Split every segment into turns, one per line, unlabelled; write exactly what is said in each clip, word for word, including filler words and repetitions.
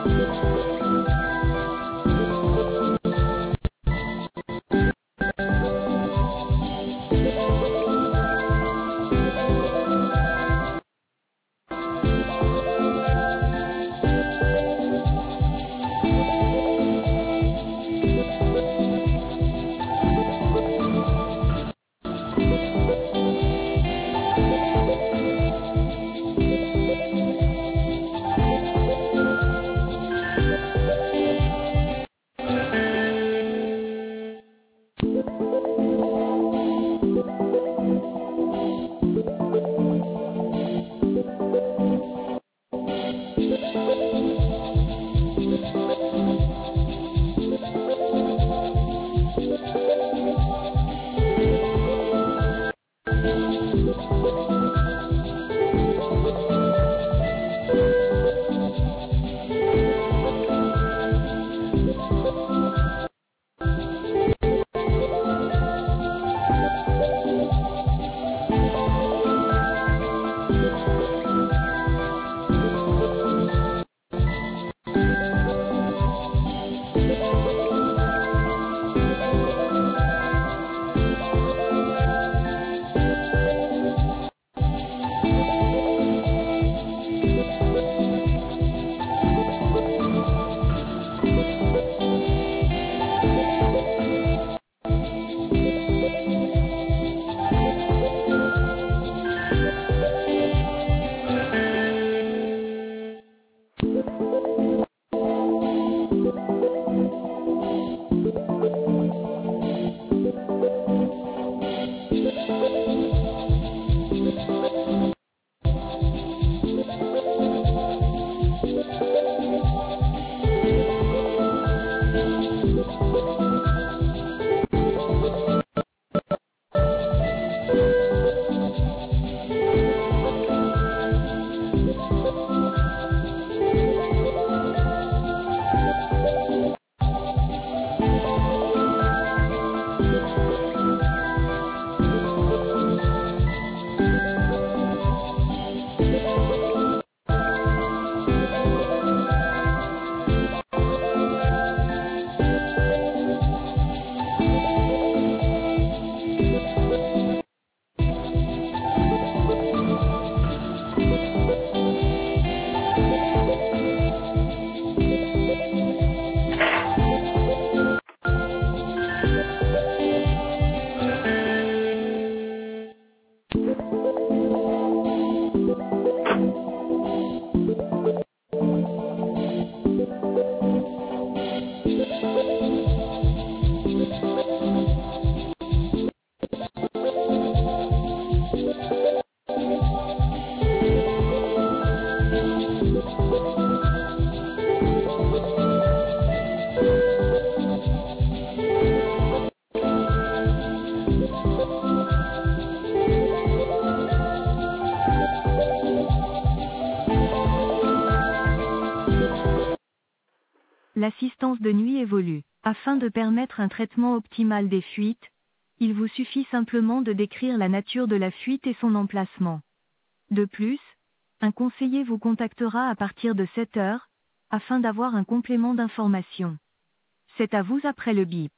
L'assistance de nuit évolue. Afin de permettre un traitement optimal des fuites, il vous suffit simplement de décrire la nature de la fuite et son emplacement. De plus, un conseiller vous contactera à partir de sept heures, afin d'avoir un complément d'information. C'est à vous après le bip.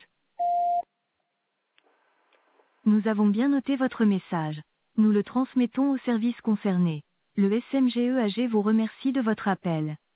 Nous avons bien noté votre message. Nous le transmettons au service concerné. Le S M G E A G vous remercie de votre appel.